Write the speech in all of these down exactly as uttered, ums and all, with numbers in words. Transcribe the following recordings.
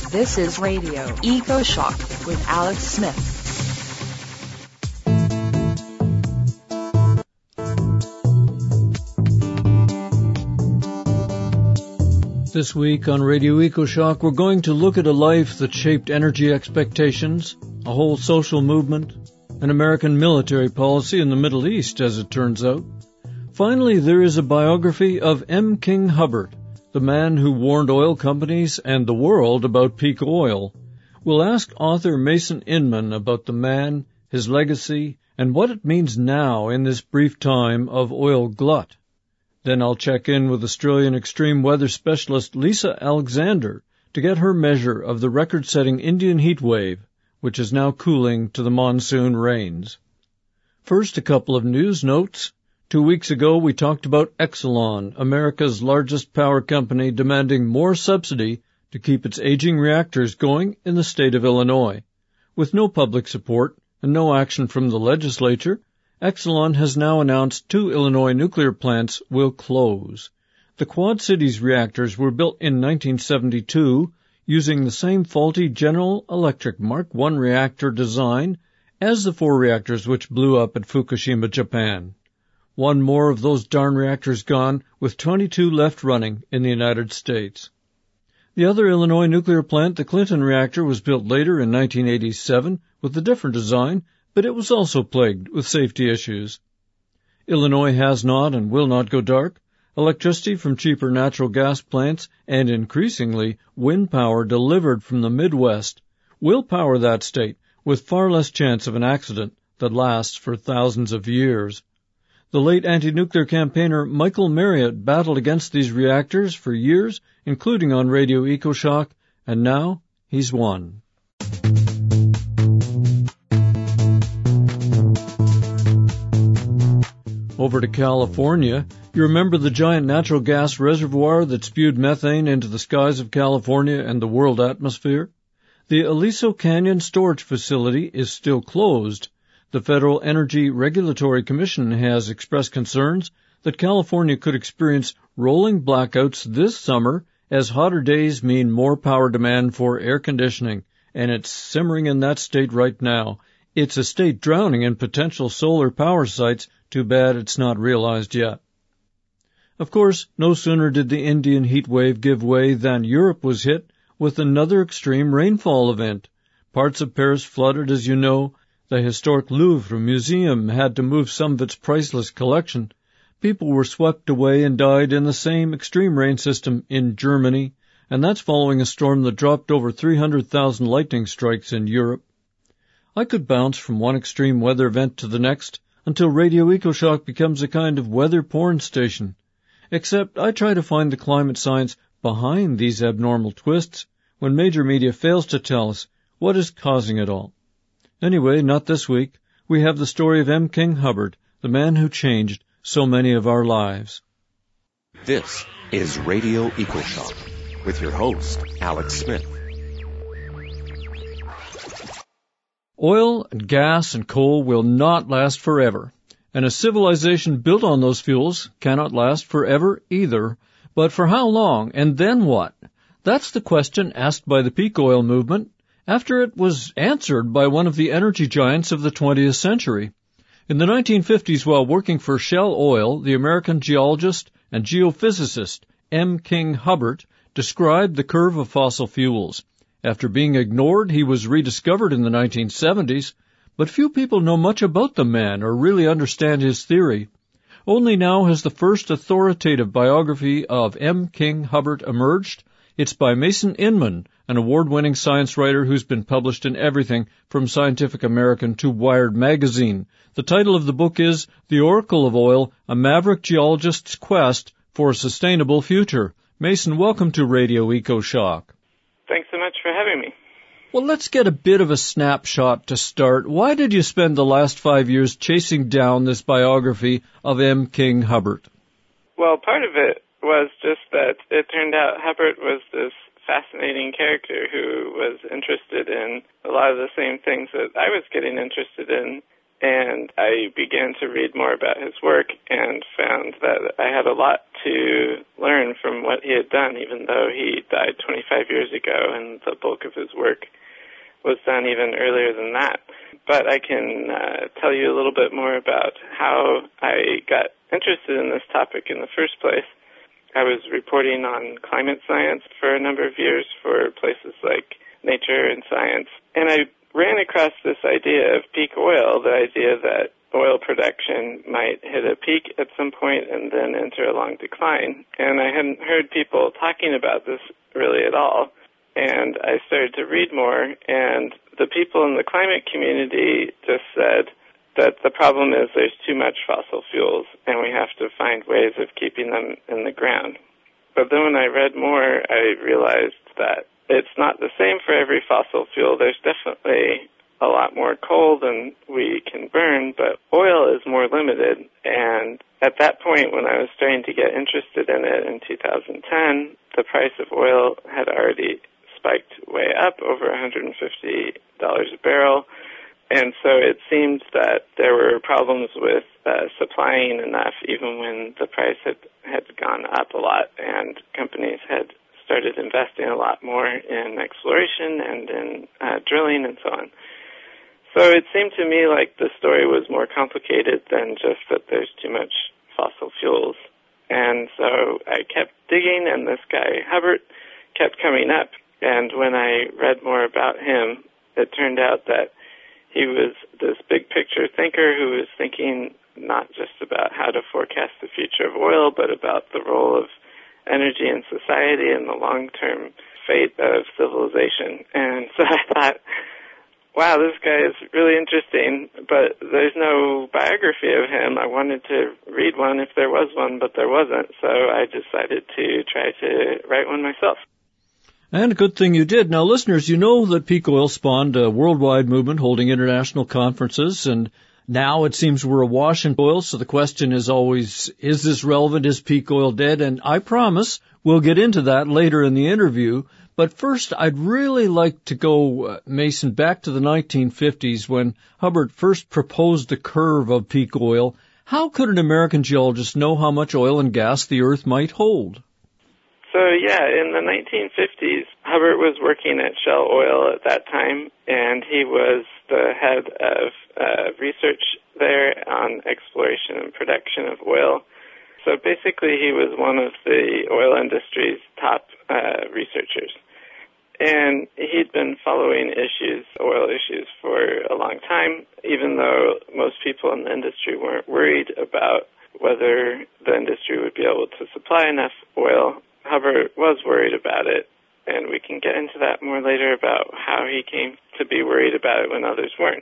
This is Radio Eco Shock with Alex Smith. This week on Radio EcoShock, we're going to look at a life that shaped energy expectations, a whole social movement, an American military policy in the Middle East, as it turns out. Finally, there is a biography of M. King Hubbert, the man who warned oil companies and the world about peak oil. We'll ask author Mason Inman about the man, his legacy, and what it means now in this brief time of oil glut. Then I'll check in with Australian extreme weather specialist Lisa Alexander to get her measure of the record-setting Indian heat wave, which is now cooling to the monsoon rains. First, a couple of news notes. Two weeks ago, we talked about Exelon, America's largest power company, demanding more subsidy to keep its aging reactors going in the state of Illinois. With no public support and no action from the legislature, Exelon has now announced two Illinois nuclear plants will close. The Quad Cities reactors were built in nineteen seventy-two using the same faulty General Electric Mark one reactor design as the four reactors which blew up at Fukushima, Japan. One more of those darn reactors gone, with twenty-two left running in the United States. The other Illinois nuclear plant, the Clinton reactor, was built later in nineteen eighty-seven with a different design, but it was also plagued with safety issues. Illinois has not and will not go dark. Electricity from cheaper natural gas plants and, increasingly, wind power delivered from the Midwest will power that state with far less chance of an accident that lasts for thousands of years. The late anti-nuclear campaigner Michael Marriott battled against these reactors for years, including on Radio EcoShock, and now he's won. Over to California, you remember the giant natural gas reservoir that spewed methane into the skies of California and the world atmosphere? The Aliso Canyon Storage Facility is still closed. The Federal Energy Regulatory Commission has expressed concerns that California could experience rolling blackouts this summer as hotter days mean more power demand for air conditioning, and it's simmering in that state right now. It's a state drowning in potential solar power sites. Too bad it's not realized yet. Of course, no sooner did the Indian heat wave give way than Europe was hit with another extreme rainfall event. Parts of Paris flooded, as you know. The historic Louvre Museum had to move some of its priceless collection. People were swept away and died in the same extreme rain system in Germany, and that's following a storm that dropped over three hundred thousand lightning strikes in Europe. I could bounce from one extreme weather event to the next, until Radio EcoShock becomes a kind of weather porn station. Except I try to find the climate science behind these abnormal twists when major media fails to tell us what is causing it all. Anyway, not this week. We have the story of M. King Hubbert, the man who changed so many of our lives. This is Radio EcoShock with your host, Alex Smith. Oil and gas and coal will not last forever, and a civilization built on those fuels cannot last forever either. But for how long, and then what? That's the question asked by the peak oil movement after it was answered by one of the energy giants of the twentieth century. In the nineteen fifties, while working for Shell Oil, the American geologist and geophysicist M. King Hubbert described the curve of fossil fuels. After being ignored, he was rediscovered in the nineteen seventies, but few people know much about the man or really understand his theory. Only now has the first authoritative biography of M. King Hubbert emerged. It's by Mason Inman, an award-winning science writer who's been published in everything from Scientific American to Wired magazine. The title of the book is The Oracle of Oil, A Maverick Geologist's Quest for a Sustainable Future. Mason, welcome to Radio EcoShock. Thanks so much for having me. Well, let's get a bit of a snapshot to start. Why did you spend the last five years chasing down this biography of M. King Hubbert? Well, part of it was just that it turned out Hubbert was this fascinating character who was interested in a lot of the same things that I was getting interested in. And I began to read more about his work and found that I had a lot to learn from what he had done, even though he died twenty-five years ago and the bulk of his work was done even earlier than that. But I can uh, tell you a little bit more about how I got interested in this topic in the first place. I was reporting on climate science for a number of years for places like Nature and Science, and I ran across this idea of peak oil, the idea that oil production might hit a peak at some point and then enter a long decline. And I hadn't heard people talking about this really at all. And I started to read more, and the people in the climate community just said that the problem is there's too much fossil fuels, and we have to find ways of keeping them in the ground. But then when I read more, I realized that it's not the same for every fossil fuel. There's definitely a lot more coal than we can burn, but oil is more limited. And at that point, when I was starting to get interested in it in two thousand ten, the price of oil had already spiked way up, over one hundred fifty dollars a barrel. And so it seemed that there were problems with uh, supplying enough, even when the price had, had gone up a lot, and companies had started investing a lot more in exploration and in uh, drilling and so on. So it seemed to me like the story was more complicated than just that there's too much fossil fuels. And so I kept digging, and this guy, Hubbert, kept coming up. And when I read more about him, it turned out that he was this big picture thinker who was thinking not just about how to forecast the future of oil, but about the role of energy in society and the long-term fate of civilization. And so I thought, wow, this guy is really interesting, but there's no biography of him. I wanted to read one if there was one, but there wasn't. So I decided to try to write one myself. And a good thing you did. Now, listeners, you know that peak oil spawned a worldwide movement holding international conferences, and now it seems we're awash in oil, so the question is always, is this relevant? Is peak oil dead? And I promise we'll get into that later in the interview. But first, I'd really like to go, uh, Mason, back to the nineteen fifties when Hubbert first proposed the curve of peak oil. How could an American geologist know how much oil and gas the Earth might hold? So, yeah, in the nineteen fifties, Hubbert was working at Shell Oil at that time, and he was the head of uh, research there on exploration and production of oil. So basically, he was one of the oil industry's top uh, researchers. And he'd been following issues, oil issues, for a long time, even though most people in the industry weren't worried about whether the industry would be able to supply enough oil. Hubbert was worried about it, and we can get into that more later about how he came to be worried about it when others weren't.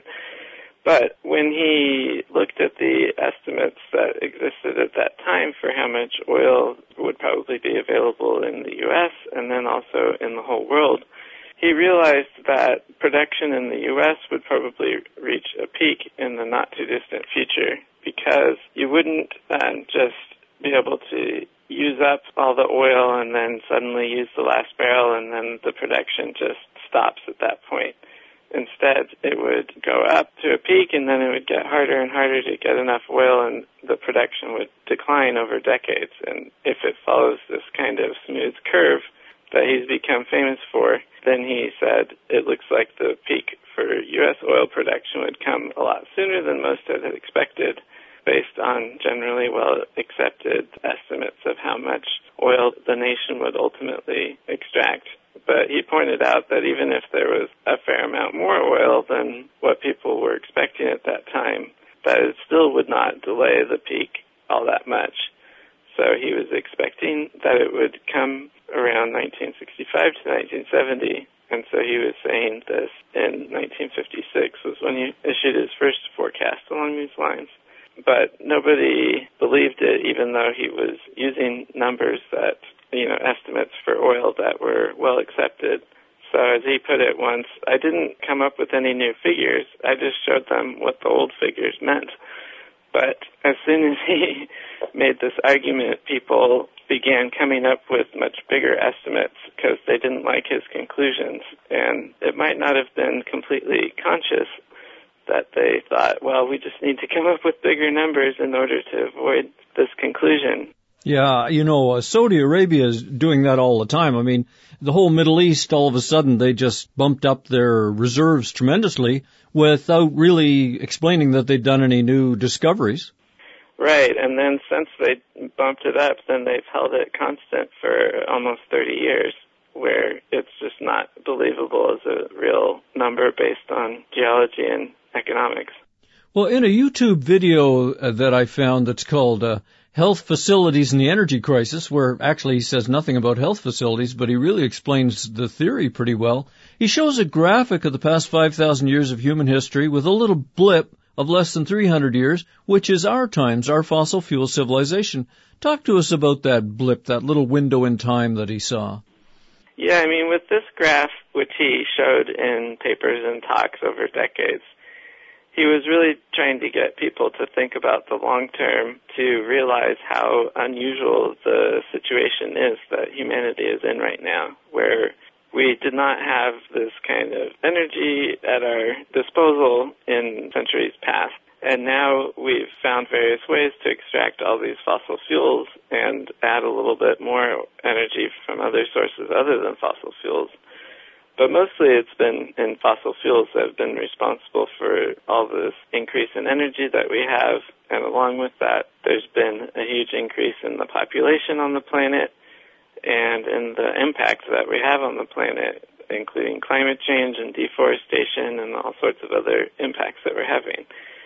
But when he looked at the estimates that existed at that time for how much oil would probably be available in the U S and then also in the whole world, he realized that production in the U S would probably reach a peak in the not-too-distant future because you wouldn't um, just be able to use up all the oil and then suddenly use the last barrel and then the production just stops at that point. Instead, it would go up to a peak and then it would get harder and harder to get enough oil and the production would decline over decades. And if it follows this kind of smooth curve that he's become famous for, then he said it looks like the peak for U S oil production would come a lot sooner than most had expected, based on generally well-accepted estimates of how much oil the nation would ultimately extract. But he pointed out that even if there was a fair amount more oil than what people were expecting at that time, that it still would not delay the peak all that much. So he was expecting that it would come around nineteen sixty-five to nineteen seventy, and so he was saying this in nineteen fifty-six was when he issued his first forecast along these lines. But nobody believed it, even though he was using numbers that, you know, estimates for oil that were well accepted. So as he put it once, I didn't come up with any new figures. I just showed them what the old figures meant. But as soon as he made this argument, people began coming up with much bigger estimates because they didn't like his conclusions. And it might not have been completely conscious, that they thought, well, we just need to come up with bigger numbers in order to avoid this conclusion. Yeah, you know, uh, Saudi Arabia is doing that all the time. I mean, the whole Middle East, all of a sudden, they just bumped up their reserves tremendously without really explaining that they'd done any new discoveries. Right, and then since they bumped it up, then they've held it constant for almost thirty years, where it's just not believable as a real number based on geology and economics. Well, in a YouTube video uh, that I found that's called uh, Health Facilities in the Energy Crisis, where actually he says nothing about health facilities, but he really explains the theory pretty well, he shows a graphic of the past five thousand years of human history with a little blip of less than three hundred years, which is our times, our fossil fuel civilization. Talk to us about that blip, that little window in time that he saw. Yeah, I mean, with this graph, which he showed in papers and talks over decades, he was really trying to get people to think about the long term, to realize how unusual the situation is that humanity is in right now, where we did not have this kind of energy at our disposal in centuries past. And now we've found various ways to extract all these fossil fuels and add a little bit more energy from other sources other than fossil fuels. But mostly it's been in fossil fuels that have been responsible for all this increase in energy that we have. And along with that, there's been a huge increase in the population on the planet and in the impact that we have on the planet, including climate change and deforestation and all sorts of other impacts that we're having.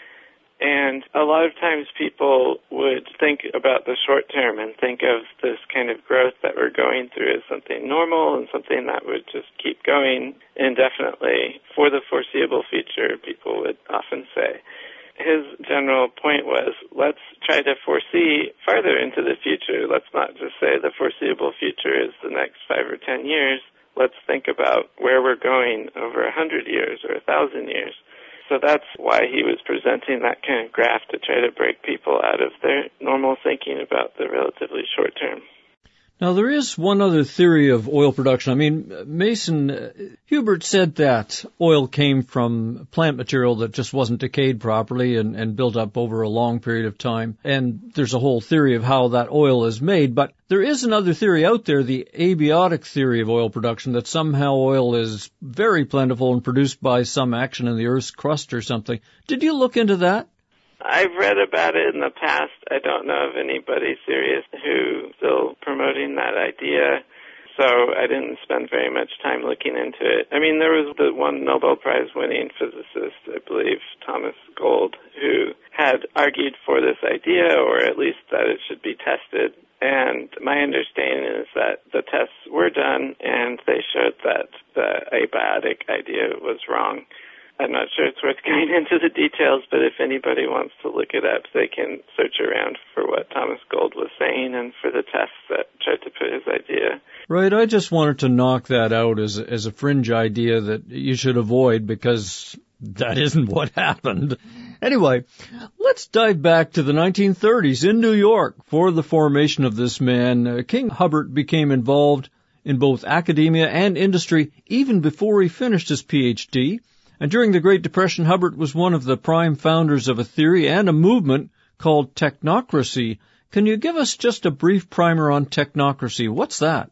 And a lot of times people would think about the short term and think of this kind of growth that we're going through as something normal and something that would just keep going indefinitely for the foreseeable future, people would often say. His general point was, let's try to foresee farther into the future. Let's not just say the foreseeable future is the next five or ten years. Let's think about where we're going over a hundred years or a thousand years. So that's why he was presenting that kind of graph, to try to break people out of their normal thinking about the relatively short term. Now, there is one other theory of oil production. I mean, Mason, uh, Hubert said that oil came from plant material that just wasn't decayed properly and, and built up over a long period of time. And there's a whole theory of how that oil is made. But there is another theory out there, the abiotic theory of oil production, that somehow oil is very plentiful and produced by some action in the Earth's crust or something. Did you look into that? I've read about it in the past. I don't know of anybody serious who's still promoting that idea, so I didn't spend very much time looking into it. I mean, there was the one Nobel Prize-winning physicist, I believe, Thomas Gold, who had argued for this idea, or at least that it should be tested. And my understanding is that the tests were done, and they showed that the abiotic idea was wrong. I'm not sure it's worth going into the details, but if anybody wants to look it up, they can search around for what Thomas Gold was saying and for the tests that tried to put his idea. Right, I just wanted to knock that out as a, as a fringe idea that you should avoid, because that isn't what happened. Anyway, let's dive back to the nineteen thirties in New York. For the formation of this man, uh, King Hubbert became involved in both academia and industry even before he finished his P H D. And during the Great Depression, Hubbert was one of the prime founders of a theory and a movement called technocracy. Can you give us just a brief primer on technocracy? What's that?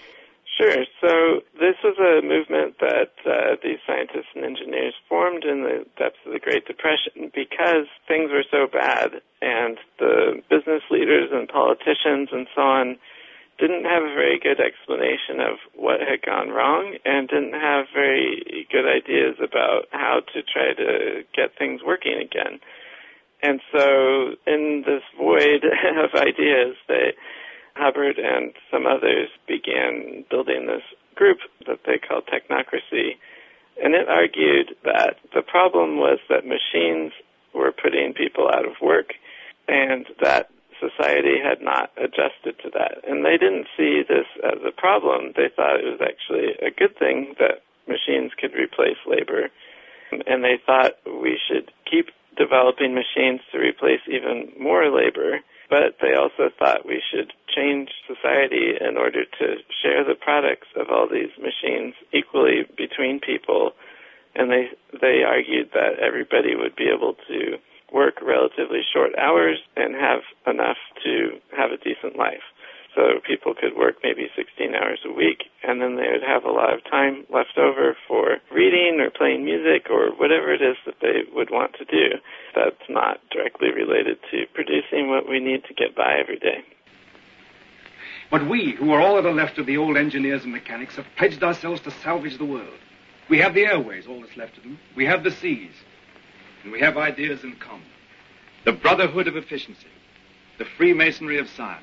Sure. So this was a movement that uh, these scientists and engineers formed in the depths of the Great Depression because things were so bad, and the business leaders and politicians and so on didn't have a very good explanation of what had gone wrong and didn't have very good ideas about how to try to get things working again. And so in this void of ideas, they, Hubbert and some others began building this group that they called technocracy. And it argued that the problem was that machines were putting people out of work, and that society had not adjusted to that. And they didn't see this as a problem. They thought it was actually a good thing that machines could replace labor. And they thought we should keep developing machines to replace even more labor. But they also thought we should change society in order to share the products of all these machines equally between people. And they they argued that everybody would be able to work relatively short hours and have enough to have a decent life. So people could work maybe sixteen hours a week, and then they would have a lot of time left over for reading or playing music or whatever it is that they would want to do that's not directly related to producing what we need to get by every day. But we, who are all that are left of the old engineers and mechanics, have pledged ourselves to salvage the world. We have the airways, all that's left of them. We have the seas. And we have ideas in common. The brotherhood of efficiency. The Freemasonry of science.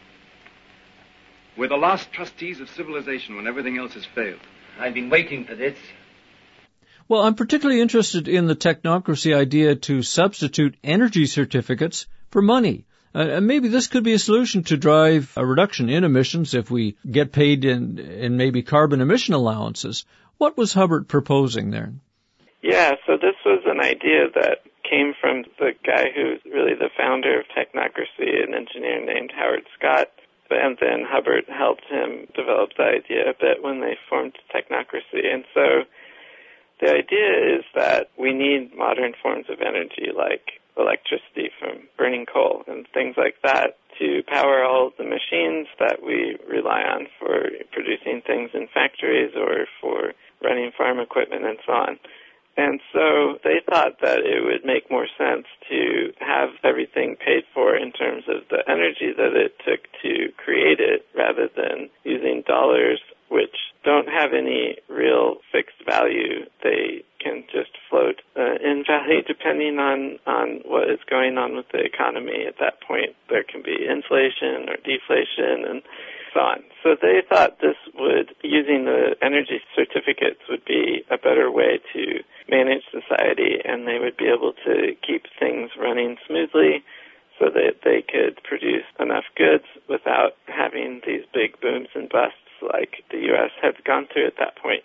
We're the last trustees of civilization when everything else has failed. I've been waiting for this. Well, I'm particularly interested in the technocracy idea to substitute energy certificates for money. Uh, and maybe this could be a solution to drive a reduction in emissions if we get paid in, in maybe carbon emission allowances. What was Hubbard proposing there? Yeah, so this was an idea that came from the guy who's really the founder of technocracy, an engineer named Howard Scott. And then Hubbard helped him develop the idea a bit when they formed technocracy. And so the idea is that we need modern forms of energy like electricity from burning coal and things like that to power all the machines that we rely on for producing things in factories or for running farm equipment and so on. And so they thought that it would make more sense to have everything paid for in terms of the energy that it took to create it rather than using dollars which don't have any real fixed value. They can just float uh, in value depending on, on what is going on with the economy at that point. There can be inflation or deflation and so on. So they thought this would, using the energy certificates would be a better way to manage society, and they would be able to keep things running smoothly so that they could produce enough goods without having these big booms and busts like the U S had gone through at that point.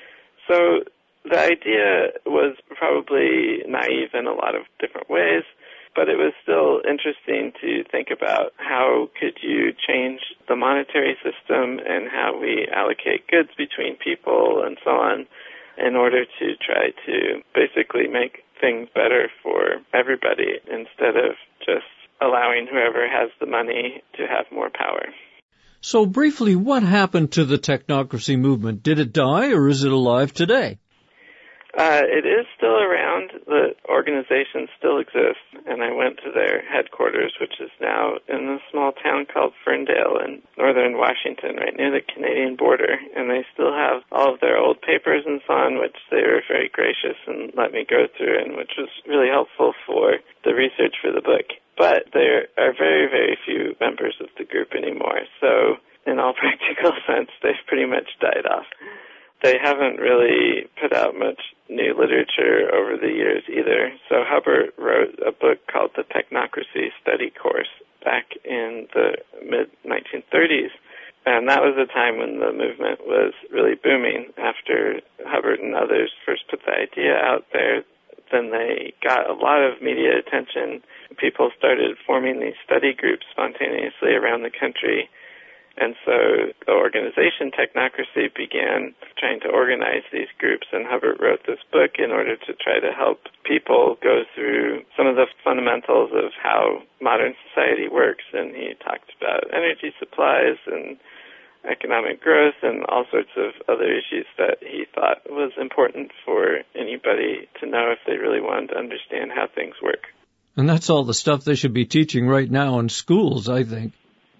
So the idea was probably naive in a lot of different ways, but it was still interesting to think about how could you change the monetary system and how we allocate goods between people and so on in order to try to basically make things better for everybody instead of just allowing whoever has the money to have more power. So briefly, what happened to the technocracy movement? Did it die or is it alive today? Uh, it is still around. The organization still exists, and I went to their headquarters, which is now in a small town called Ferndale in northern Washington, right near the Canadian border, and they still have all of their old papers and so on, which they were very gracious and let me go through, and which was really helpful for the research for the book. But there are very, very few members of the group anymore, so in all practical sense, they've pretty much died off. They haven't really put out much new literature over the years either. So Hubbard wrote a book called The Technocracy Study Course back in the mid nineteen thirties. And that was a time when the movement was really booming. After Hubbard and others first put the idea out there, then they got a lot of media attention. People started forming these study groups spontaneously around the country. And so the organization Technocracy began trying to organize these groups, and Hubbard wrote this book in order to try to help people go through some of the fundamentals of how modern society works. And he talked about energy supplies and economic growth and all sorts of other issues that he thought was important for anybody to know if they really wanted to understand how things work. And that's all the stuff they should be teaching right now in schools, I think.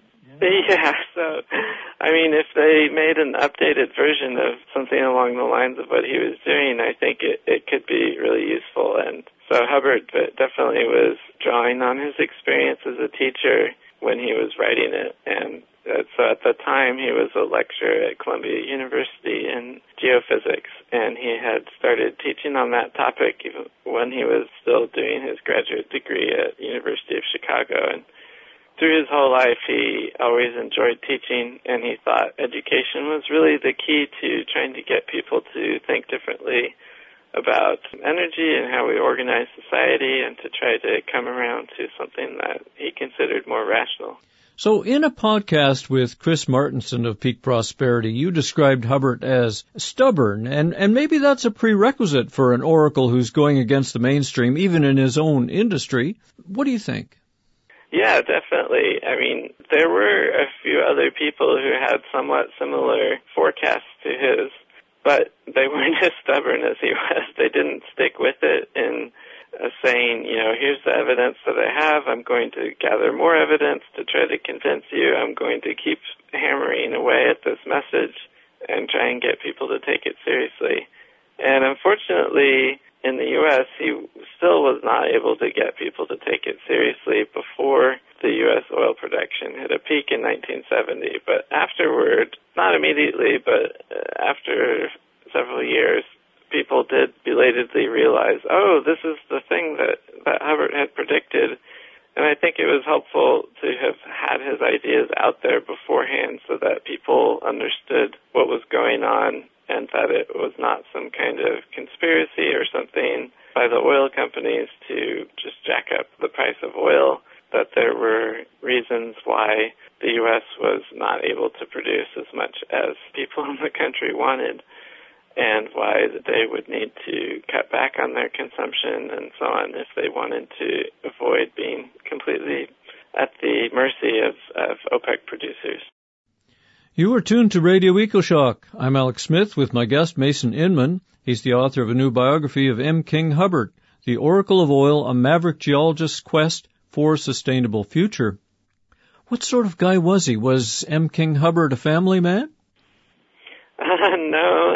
Yeah, so, I mean, if they made an updated version of something along the lines of what he was doing, I think it, it could be really useful. And so Hubbard definitely was drawing on his experience as a teacher when he was writing it. And so at the time, he was a lecturer at Columbia University in geophysics, and he had started teaching on that topic even when he was still doing his graduate degree at University of Chicago. And through his whole life, he always enjoyed teaching, and he thought education was really the key to trying to get people to think differently about energy and how we organize society and to try to come around to something that he considered more rational. So in a podcast with Chris Martenson of Peak Prosperity, you described Hubbert as stubborn, and, and maybe that's a prerequisite for an oracle who's going against the mainstream, even in his own industry. What do you think? Yeah, definitely. I mean, there were a few other people who had somewhat similar forecasts to his, but they weren't as stubborn as he was. They didn't stick with it in uh, saying, you know, here's the evidence that I have. I'm going to gather more evidence to try to convince you. I'm going to keep hammering away at this message and try and get people to take it seriously. And unfortunately, in the U S, he still was not able to get people to take it seriously before the U S oil production hit a peak in nineteen seventy. But afterward, not immediately, but after several years, people did belatedly realize, oh, this is the thing that, that Hubbert had predicted. And I think it was helpful to have had his ideas out there beforehand so that people understood what was going on and that it was not some kind of conspiracy or something by the oil companies to just jack up the price of oil, that there were reasons why the U S was not able to produce as much as people in the country wanted, and why they would need to cut back on their consumption and so on if they wanted to avoid being completely at the mercy of, of OPEC producers. You are tuned to Radio EcoShock. I'm Alex Smith with my guest Mason Inman. He's the author of a new biography of M. King Hubbert, The Oracle of Oil, A Maverick Geologist's Quest for a Sustainable Future. What sort of guy was he? Was M. King Hubbert a family man? Uh, no.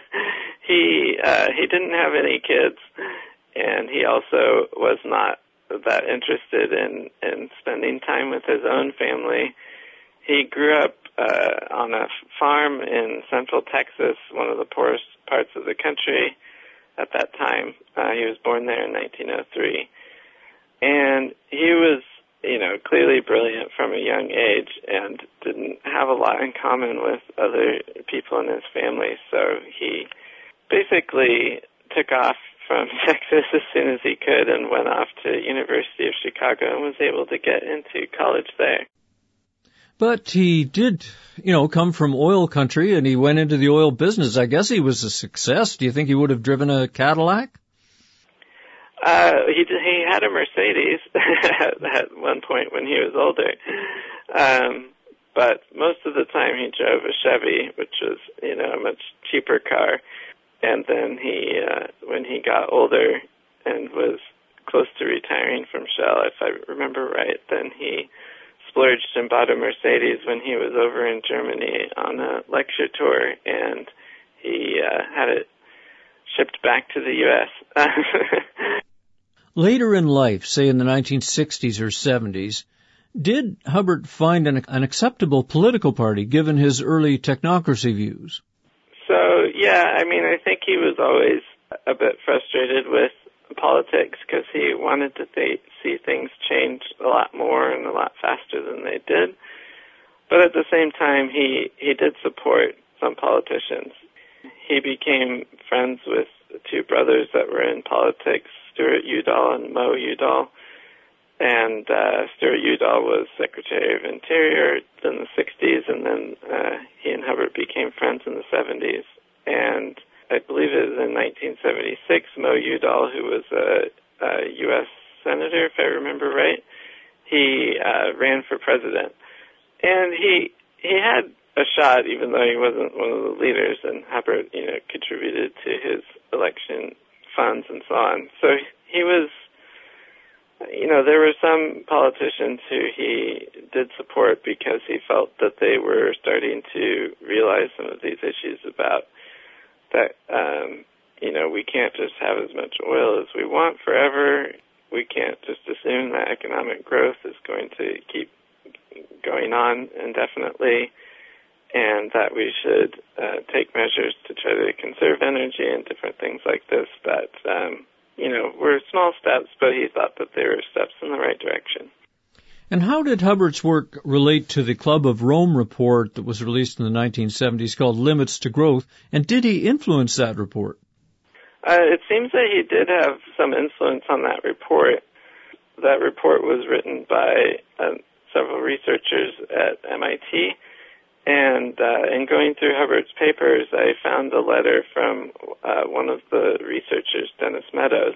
he uh, he didn't have any kids, and he also was not that interested in, in spending time with his own family. He grew up uh, on a farm in central Texas, one of the poorest parts of the country at that time. Uh, he was born there in nineteen oh three. And he was, you know, clearly brilliant from a young age and didn't have a lot in common with other people in his family. So he basically took off from Texas as soon as he could and went off to University of Chicago and was able to get into college there. But he did, you know, come from oil country, and he went into the oil business. I guess he was a success. Do you think he would have driven a Cadillac? Uh, he he had a Mercedes at, at one point when he was older. Um, but most of the time he drove a Chevy, which was, you know, a much cheaper car. And then he, uh, when he got older and was close to retiring from Shell, if I remember right, then he splurged and bought a Mercedes when he was over in Germany on a lecture tour, and he uh, had it shipped back to the U S Later in life, say in the nineteen sixties or seventies, did Hubbert find an, an acceptable political party given his early technocracy views? So, yeah, I mean, I think he was always a bit frustrated with politics because he wanted to th- see things change a lot more and a lot faster than they did. But at the same time, he, he did support some politicians. He became friends with two brothers that were in politics, Stuart Udall and Mo Udall. And uh, Stuart Udall was Secretary of Interior in the sixties, and then uh, he and Hubbert became friends in the seventies. And I believe it was in nineteen seventy-six, Mo Udall, who was a, a U S senator, if I remember right, he uh, ran for president. And he he had a shot, even though he wasn't one of the leaders, and Hubbert, you know, contributed to his election funds and so on. So he was, you know, there were some politicians who he did support because he felt that they were starting to realize some of these issues about that, um, you know, we can't just have as much oil as we want forever. We can't just assume that economic growth is going to keep going on indefinitely, and that we should uh, take measures to try to conserve energy and different things like this that, um, you know, were small steps, but he thought that they were steps in the right direction. And how did Hubbert's work relate to the Club of Rome report that was released in the nineteen seventies called Limits to Growth? And did he influence that report? Uh, it seems that he did have some influence on that report. That report was written by uh, several researchers at M I T. And uh, in going through Hubbard's papers, I found a letter from uh, one of the researchers, Dennis Meadows.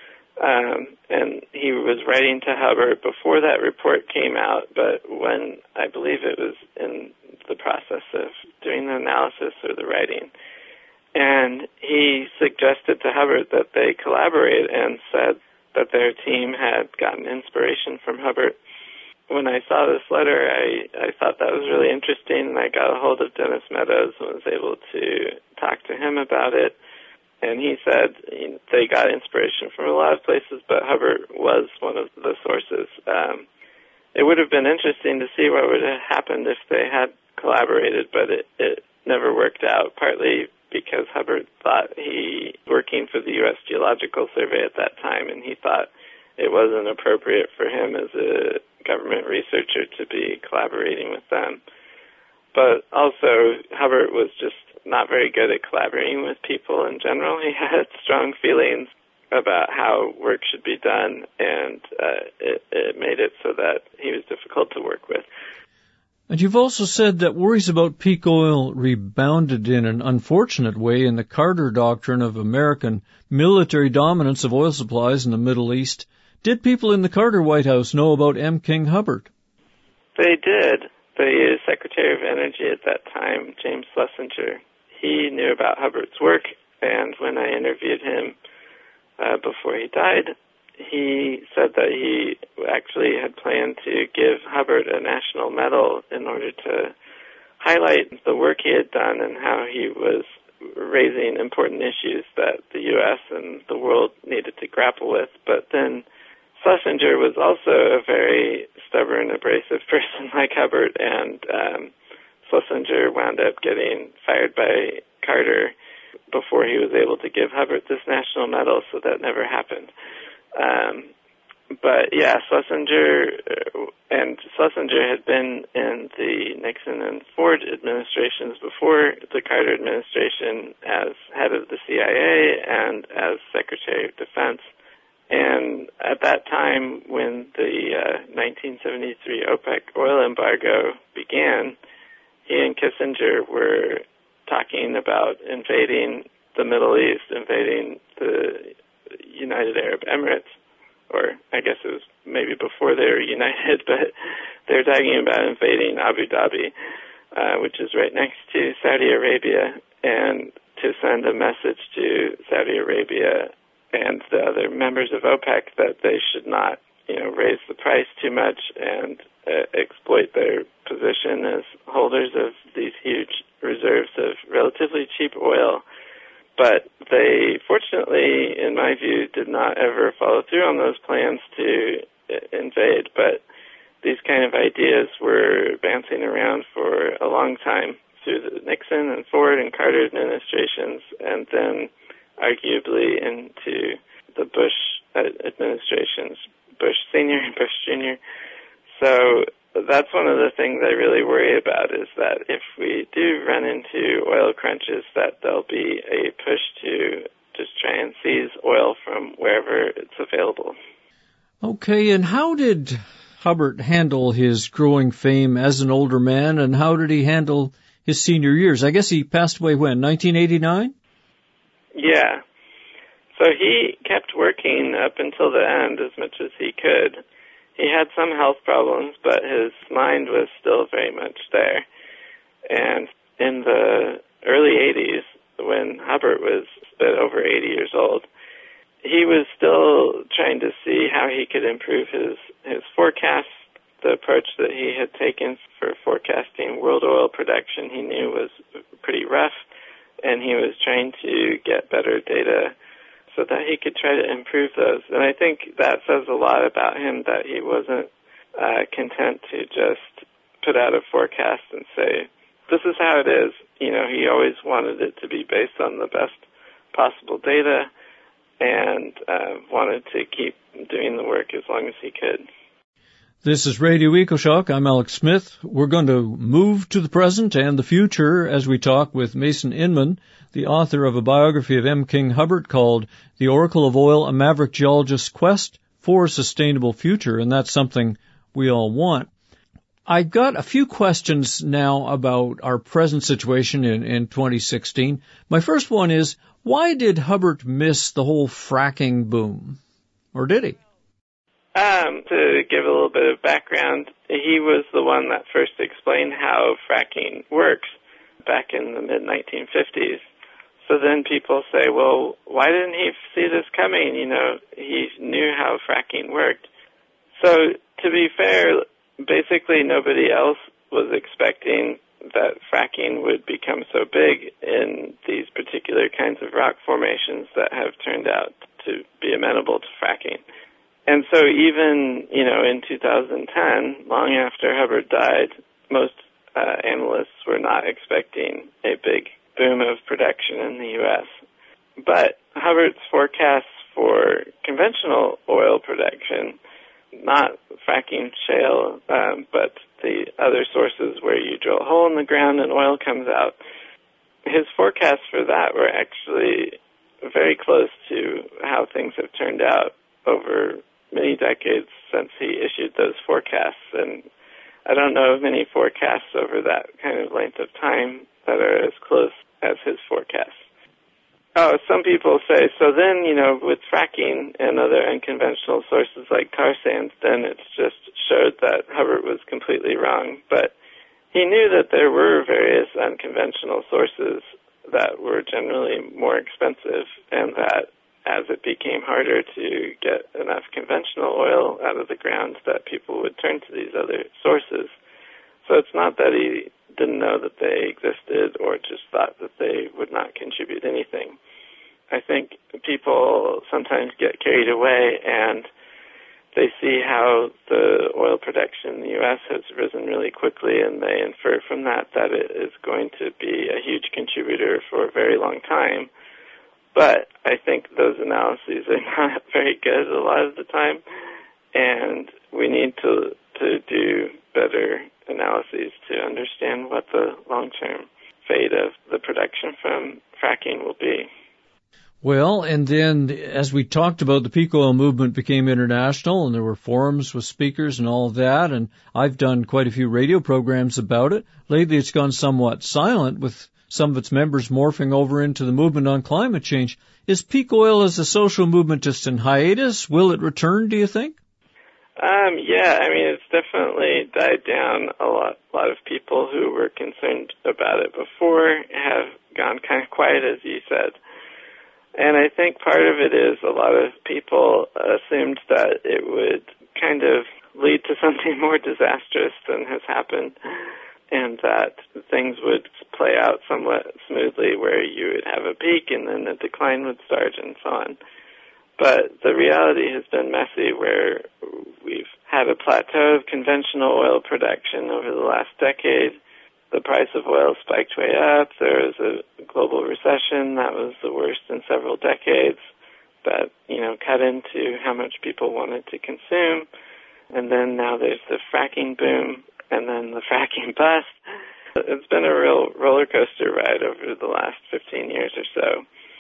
Um, and he was writing to Hubbard before that report came out, but when I believe it was in the process of doing the analysis or the writing. And he suggested to Hubbard that they collaborate and said that their team had gotten inspiration from Hubbard. When I saw this letter, I, I thought that was really interesting, and I got a hold of Dennis Meadows and was able to talk to him about it. And he said they got inspiration from a lot of places, but Hubbard was one of the sources. Um, it would have been interesting to see what would have happened if they had collaborated, but it, it never worked out, partly because Hubbard thought he was working for the U S Geological Survey at that time, and he thought it wasn't appropriate for him as a government researcher to be collaborating with them. But also, Hubbard was just not very good at collaborating with people in general. He had strong feelings about how work should be done, and uh, it, it made it so that he was difficult to work with. And you've also said that worries about peak oil rebounded in an unfortunate way in the Carter Doctrine of American military dominance of oil supplies in the Middle East. Did people in the Carter White House know about M. King Hubbard? They did. The Secretary of Energy at that time, James Schlesinger, he knew about Hubbard's work, and when I interviewed him uh, before he died, he said that he actually had planned to give Hubbard a national medal in order to highlight the work he had done and how he was raising important issues that the U S and the world needed to grapple with. But then Schlesinger was also a very stubborn, abrasive person like Hubbard, and um, Schlesinger wound up getting fired by Carter before he was able to give Hubbard this national medal, so that never happened. Um, but yeah, Schlesinger and Schlesinger had been in the Nixon and Ford administrations before the Carter administration as head of the C I A and as Secretary of Defense. And at that time, when the uh, nineteen seventy-three OPEC oil embargo began, he and Kissinger were talking about invading the Middle East, invading the United Arab Emirates, or I guess it was maybe before they were united, but they were talking about invading Abu Dhabi, uh, which is right next to Saudi Arabia, and to send a message to Saudi Arabia and the other members of OPEC that they should not, you know, raise the price too much and uh, exploit their position as holders of these huge reserves of relatively cheap oil. But they, fortunately, in my view, did not ever follow through on those plans to invade. But these kind of ideas were bouncing around for a long time through the Nixon and Ford and Carter administrations, and then arguably into the Bush administrations, Bush Senior and Bush Junior So that's one of the things I really worry about, is that if we do run into oil crunches, that there'll be a push to just try and seize oil from wherever it's available. Okay, and how did Hubbard handle his growing fame as an older man, and how did he handle his senior years? I guess he passed away when, nineteen eighty-nine? Yeah. So he kept working up until the end as much as he could. He had some health problems, but his mind was still very much there. And in the early eighties, when Hubbard was a bit over eighty years old, he was still trying to see how he could improve his, his forecasts. The approach that he had taken for forecasting world oil production he knew was pretty rough, and he was trying to get better data so that he could try to improve those. And I think that says a lot about him, that he wasn't uh, content to just put out a forecast and say, this is how it is. You know, he always wanted it to be based on the best possible data, and uh, wanted to keep doing the work as long as he could. This is Radio EcoShock. I'm Alex Smith. We're going to move to the present and the future as we talk with Mason Inman, the author of a biography of M. King Hubbard called The Oracle of Oil, A Maverick Geologist's Quest for a Sustainable Future, and that's something we all want. I've got a few questions now about our present situation in, in twenty sixteen. My first one is, why did Hubbert miss the whole fracking boom? Or did he? Um, to give a little bit of background, he was the one that first explained how fracking works back in the mid nineteen fifties. So then people say, well, why didn't he see this coming? You know, he knew how fracking worked. So to be fair, basically nobody else was expecting that fracking would become so big in these particular kinds of rock formations that have turned out to be amenable to fracking. And so even, you know, in two thousand ten, long after Hubbert died, most uh, analysts were not expecting a big boom of production in the U S. But Hubbert's forecasts for conventional oil production, not fracking shale, um, but the other sources where you drill a hole in the ground and oil comes out, his forecasts for that were actually very close to how things have turned out over many decades since he issued those forecasts. And I don't know of many forecasts over that kind of length of time that are as close as his forecasts. Oh, some people say, so then, you know, with fracking and other unconventional sources like tar sands, then it's just showed that Hubbert was completely wrong. But he knew that there were various unconventional sources that were generally more expensive, and that as it became harder to get enough conventional oil out of the ground, that people would turn to these other sources. So it's not that he didn't know that they existed or just thought that they would not contribute anything. I think people sometimes get carried away and they see how the oil production in the U S has risen really quickly, and they infer from that that it is going to be a huge contributor for a very long time. But I think those analyses are not very good a lot of the time, and we need to to do better analyses to understand what the long-term fate of the production from fracking will be. Well, and then as we talked about, the peak oil movement became international, and there were forums with speakers and all of that, and I've done quite a few radio programs about it. Lately it's gone somewhat silent, with some of its members morphing over into the movement on climate change. Is peak oil as a social movement just in hiatus? Will it return, do you think? Um, yeah, I mean, it's definitely died down. A lot, a lot of people who were concerned about it before have gone kind of quiet, as you said. And I think part of it is a lot of people assumed that it would kind of lead to something more disastrous than has happened, and that things would play out somewhat smoothly where you would have a peak and then a decline would start and so on. But the reality has been messy, where we've had a plateau of conventional oil production over the last decade. The price of oil spiked way up. There was a global recession that was the worst in several decades that, you know, cut into how much people wanted to consume. And then now there's the fracking boom and then the fracking bust. It's been a real roller coaster ride over the last fifteen years or so.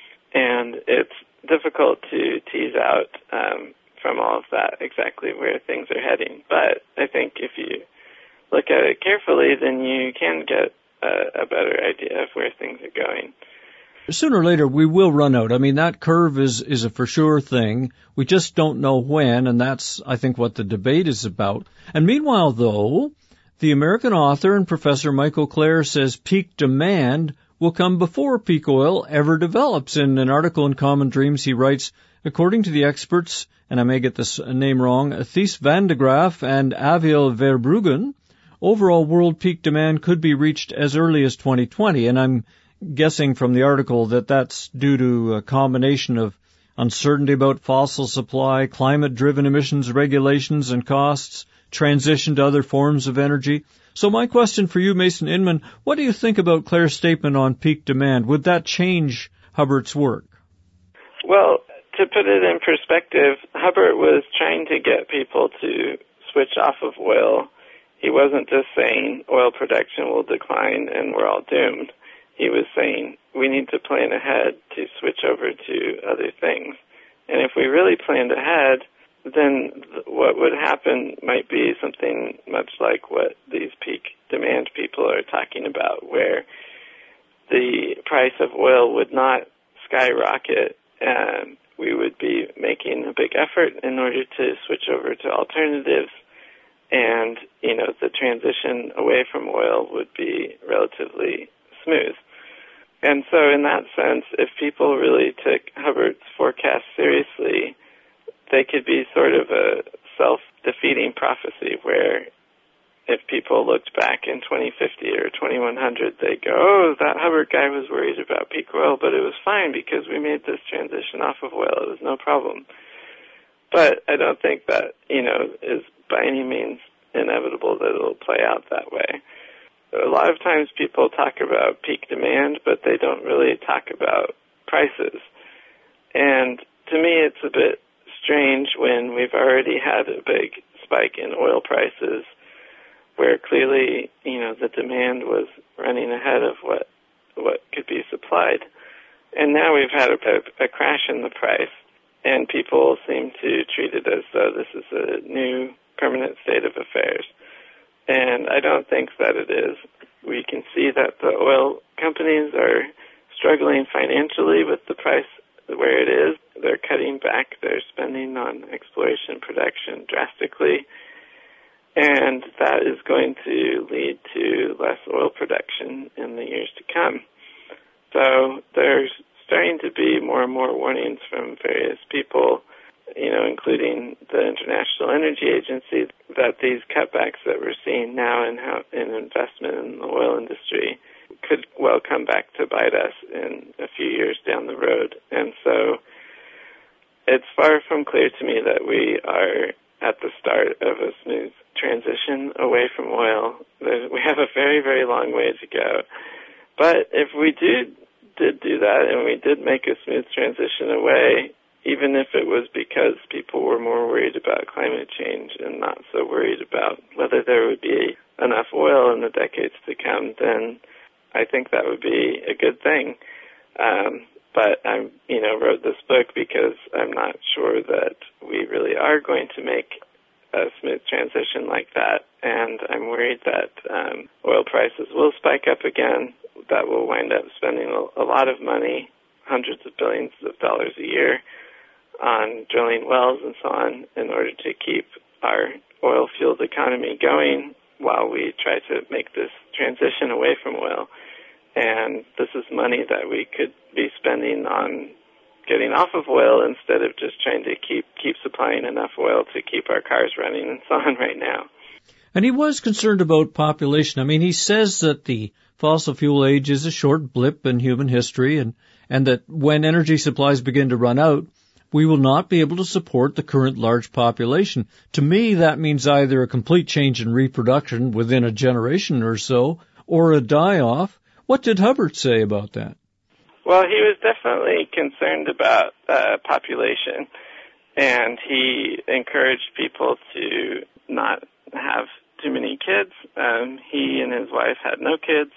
And it's difficult to tease out um, from all of that exactly where things are heading. But I think if you look at it carefully, then you can get a, a better idea of where things are going. Sooner or later, we will run out. I mean, that curve is, is a for sure thing. We just don't know when, and that's, I think, what the debate is about. And meanwhile, though, the American author and Professor Michael Clare says peak demand will come before peak oil ever develops. In an article in Common Dreams, he writes, according to the experts, and I may get this name wrong, Thijs van de Graaf and Aviel Verbruggen, overall world peak demand could be reached as early as twenty twenty. And I'm guessing from the article that that's due to a combination of uncertainty about fossil supply, climate-driven emissions regulations and costs, transition to other forms of energy. So my question for you, Mason Inman, what do you think about Clare's statement on peak demand? Would that change Hubbert's work? Well, to put it in perspective, Hubbert was trying to get people to switch off of oil. He wasn't just saying oil production will decline and we're all doomed. He was saying we need to plan ahead to switch over to other things. And if we really planned ahead, then what would happen might be something much like what these peak demand people are talking about, where the price of oil would not skyrocket, and we would be making a big effort in order to switch over to alternatives, and, you know, the transition away from oil would be relatively smooth. And so in that sense, if people really took Hubbard's forecast seriously, they could be sort of a self-defeating prophecy where if people looked back in twenty fifty or twenty-one hundred, they'd go, oh, that Hubbard guy was worried about peak oil, but it was fine because we made this transition off of oil. It was no problem. But I don't think that, you know, is by any means inevitable that it'll play out that way. A lot of times people talk about peak demand, but they don't really talk about prices. And to me, it's a bit strange when we've already had a big spike in oil prices where clearly, you know, the demand was running ahead of what what could be supplied. And now we've had a, a, a crash in the price, and people seem to treat it as though this is a new permanent state of affairs. And I don't think that it is. We can see that the oil companies are struggling financially with the price where it is. They're cutting back their spending on exploration production drastically. And that is going to lead to less oil production in the years to come. So there's starting to be more and more warnings from various people, you know, including the International Energy Agency, that these cutbacks that we're seeing now in, how, in investment in the oil industry could well come back to bite us in a few years down the road. And so it's far from clear to me that we are at the start of a smooth transition away from oil. There's, we have a very, very long way to go. But if we do, did do that and we did make a smooth transition away, even if it was because people were more worried about climate change and not so worried about whether there would be enough oil in the decades to come, then I think that would be a good thing. Um, but I, you know, wrote this book because I'm not sure that we really are going to make a smooth transition like that, and I'm worried that um, oil prices will spike up again. That will wind up spending a, a lot of money, hundreds of billions of dollars a year, on drilling wells and so on in order to keep our oil-fueled economy going while we try to make this transition away from oil. And this is money that we could be spending on getting off of oil instead of just trying to keep keep supplying enough oil to keep our cars running and so on right now. And he was concerned about population. I mean, he says that the fossil fuel age is a short blip in human history, and, and that when energy supplies begin to run out, we will not be able to support the current large population. To me, that means either a complete change in reproduction within a generation or so, or a die-off. What did Hubbard say about that? Well, he was definitely concerned about uh, population, and he encouraged people to not have too many kids. Um, he and his wife had no kids,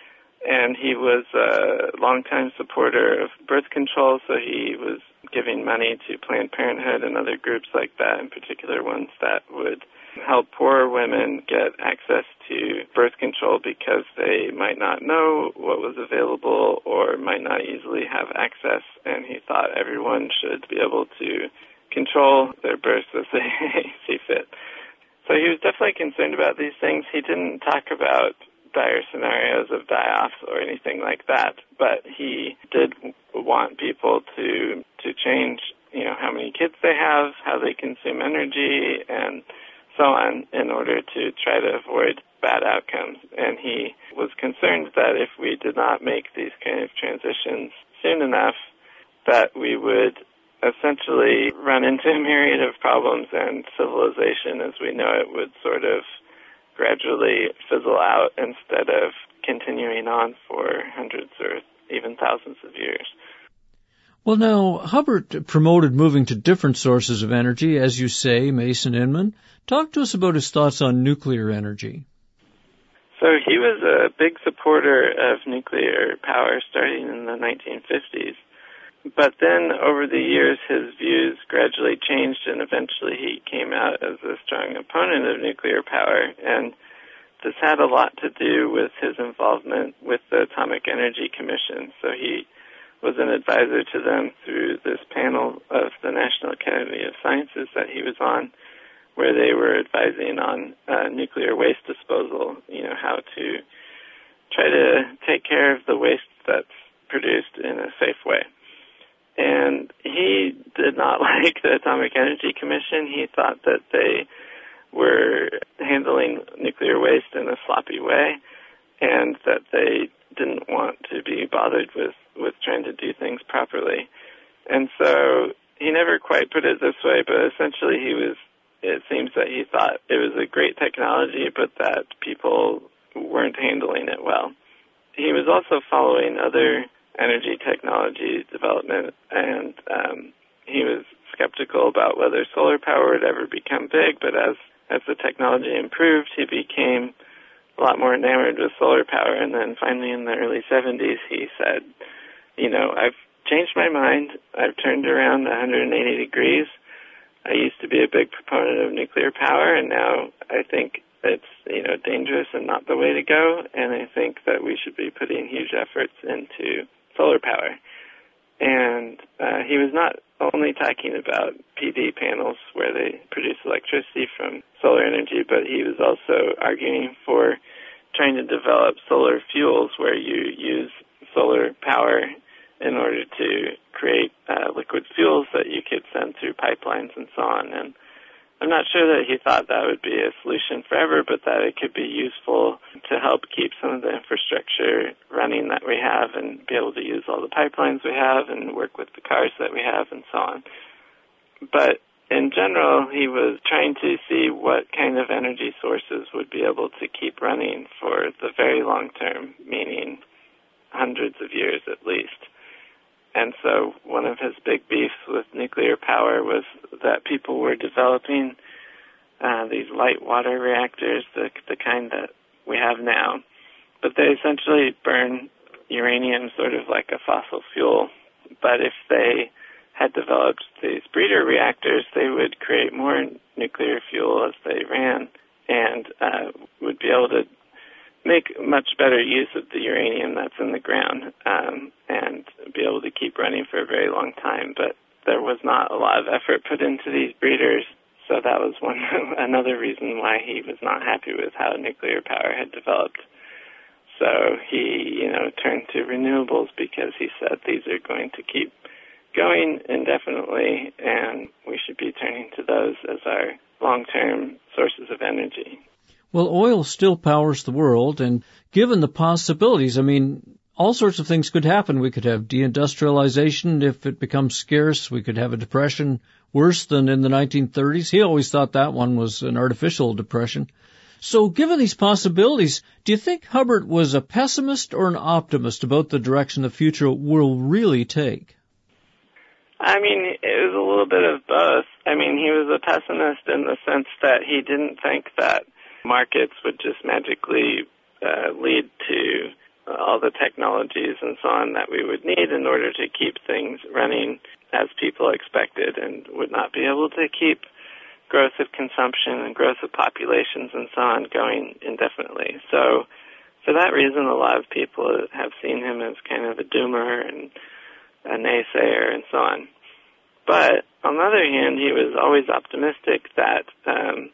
and he was a longtime supporter of birth control, so he was giving money to Planned Parenthood and other groups like that, in particular ones that would help poor women get access to birth control because they might not know what was available or might not easily have access, and he thought everyone should be able to control their births as they see fit. So he was definitely concerned about these things. He didn't talk about dire scenarios of die-offs or anything like that, but he did want people to to change, you know, how many kids they have, how they consume energy, and so on, in order to try to avoid bad outcomes. And he was concerned that if we did not make these kind of transitions soon enough, that we would essentially run into a myriad of problems, and civilization as we know it would sort of gradually fizzle out instead of continuing on for hundreds or even thousands of years. Well, now, Hubbard promoted moving to different sources of energy, as you say, Mason Inman. Talk to us about his thoughts on nuclear energy. So he was a big supporter of nuclear power starting in the nineteen fifties. But then over the years, his views gradually changed, and eventually he came out as a strong opponent of nuclear power. And this had a lot to do with his involvement with the Atomic Energy Commission. So he was an advisor to them through this panel of the National Academy of Sciences that he was on, where they were advising on uh, nuclear waste disposal, you know, how to try to take care of the waste that's produced in a safe way. And he did not like the Atomic Energy Commission. He thought that they were handling nuclear waste in a sloppy way, and that they didn't want to be bothered with, with trying to do things properly. And so he never quite put it this way, but essentially he was, it seems that he thought it was a great technology, but that people weren't handling it well. He was also following other energy technology development, and um, he was skeptical about whether solar power would ever become big, but as, as the technology improved, he became a lot more enamored with solar power, and then finally in the early seventies he said, you know, I've changed my mind, I've turned around one hundred eighty degrees. I used to be a big proponent of nuclear power, and now I think it's, you know, dangerous and not the way to go, and I think that we should be putting huge efforts into solar power. And uh, he was not only talking about P V panels where they produce electricity from solar energy, but he was also arguing for trying to develop solar fuels where you use solar power in order to create uh, liquid fuels that you could send through pipelines and so on. And I'm not sure that he thought that would be a solution forever, but that it could be useful to help keep some of the infrastructure running that we have and be able to use all the pipelines we have and work with the cars that we have and so on. But in general, he was trying to see what kind of energy sources would be able to keep running for the very long term, meaning hundreds of years at least. And so one of his big beefs with nuclear power was that people were developing uh, these light water reactors, the, the kind that we have now. But they essentially burn uranium sort of like a fossil fuel. But if they had developed these breeder reactors, they would create more nuclear fuel as they ran and uh, would be able to make much better use of the uranium that's in the ground um, and be able to keep running for a very long time. But there was not a lot of effort put into these breeders, so that was one another reason why he was not happy with how nuclear power had developed. So he, you know, turned to renewables because he said these are going to keep going indefinitely, and we should be turning to those as our long-term sources of energy. Well, oil still powers the world, and given the possibilities, I mean, all sorts of things could happen. We could have deindustrialization if it becomes scarce. We could have a depression worse than in the nineteen thirties. He always thought that one was an artificial depression. So given these possibilities, do you think Hubbard was a pessimist or an optimist about the direction the future will really take? I mean, it was a little bit of both. I mean, he was a pessimist in the sense that he didn't think that markets would just magically uh, lead to all the technologies and so on that we would need in order to keep things running as people expected, and would not be able to keep growth of consumption and growth of populations and so on going indefinitely. So for that reason, a lot of people have seen him as kind of a doomer and a naysayer and so on. But on the other hand, he was always optimistic that um,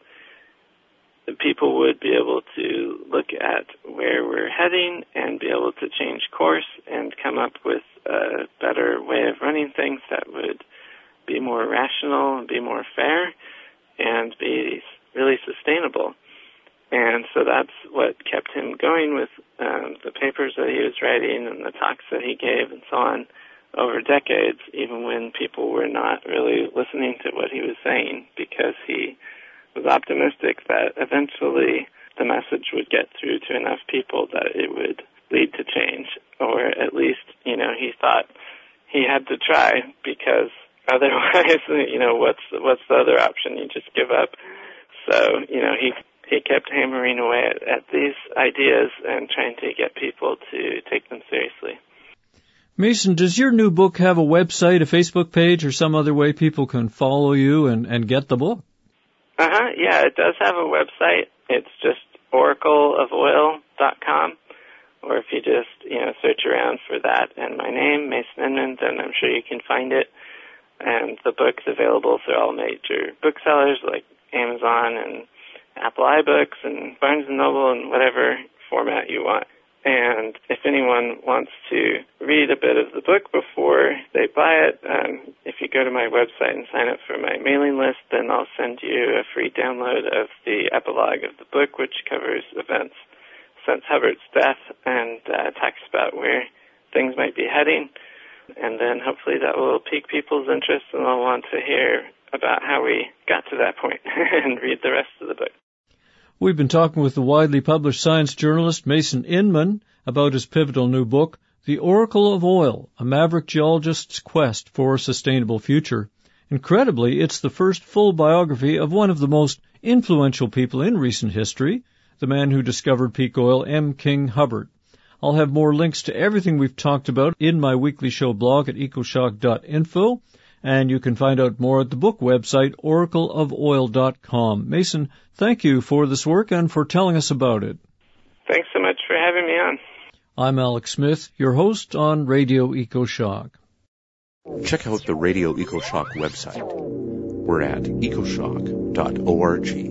people would be able to look at where we're heading and be able to change course and come up with a better way of running things that would be more rational and be more fair and be really sustainable. And so that's what kept him going with um, the papers that he was writing and the talks that he gave and so on over decades, even when people were not really listening to what he was saying, because he was optimistic that eventually the message would get through to enough people that it would lead to change, or at least, you know, he thought he had to try, because otherwise, you know, what's what's the other option? You just give up. So, you know, he he kept hammering away at, at these ideas and trying to get people to take them seriously. Mason, does your new book have a website, a Facebook page, or some other way people can follow you and, and get the book? Uh-huh, yeah, it does have a website. It's just oracle of oil dot com. Or if you just, you know, search around for that and my name, Mason Inman, then I'm sure you can find it. And the book's available through all major booksellers like Amazon and Apple iBooks and Barnes and Noble and whatever format you want. And if anyone wants to read a bit of the book before they buy it, um, if you go to my website and sign up for my mailing list, then I'll send you a free download of the epilogue of the book, which covers events since Hubbard's death and uh, talks about where things might be heading. And then hopefully that will pique people's interest and they'll want to hear about how we got to that point and read the rest of the book. We've been talking with the widely published science journalist Mason Inman about his pivotal new book, The Oracle of Oil, A Maverick Geologist's Quest for a Sustainable Future. Incredibly, it's the first full biography of one of the most influential people in recent history, the man who discovered peak oil, M. King Hubbard. I'll have more links to everything we've talked about in my weekly show blog at ecoshock dot info. And you can find out more at the book website, oracle of oil dot com. Mason, thank you for this work and for telling us about it. Thanks so much for having me on. I'm Alex Smith, your host on Radio EcoShock. Check out the Radio EcoShock website. We're at ecoshock dot org.